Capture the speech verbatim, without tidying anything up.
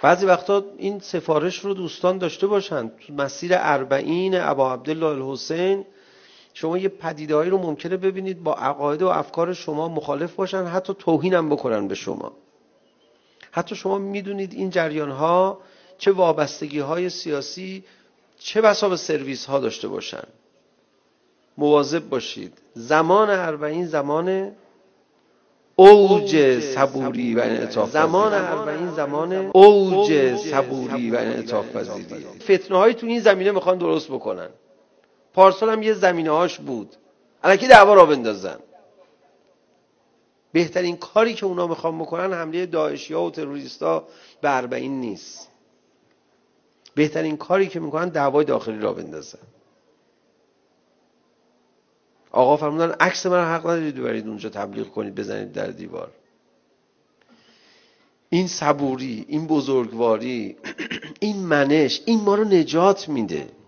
بعضی وقتا این سفارش رو دوستان داشته باشن. تو مسیر اربعین ابا عبدالله الحسین شما یه پدیده‌ای رو ممکنه ببینید با عقاید و افکار شما مخالف باشن، حتی توهین هم بکنن به شما. حتی شما میدونید این جریان‌ها چه وابستگی‌های سیاسی، چه بسا به سرویس ها داشته باشن. مواظب باشید. زمان اربعین زمان اوج صبوری و انعطاف پذیری. زمان اربعین زمان اوج صبوری و انعطاف پذیری. فتنه‌های تو این زمینه میخوان درست بکنن. پارسال هم یه زمینه‌هاش بود. الکی دعوا را بندازن. بهترین کاری که اونا میخوان بکنن حمله داعشی‌ها و تروریست‌ها به اربعین نیست. بهترین کاری که میکنن دعوای داخلی را بندازن. آقا فرمودن عکس من حق ندارید ببرید اونجا تبلیغ کنید بزنید در دیوار. این صبوری، این بزرگواری، این منش، این ما رو نجات میده.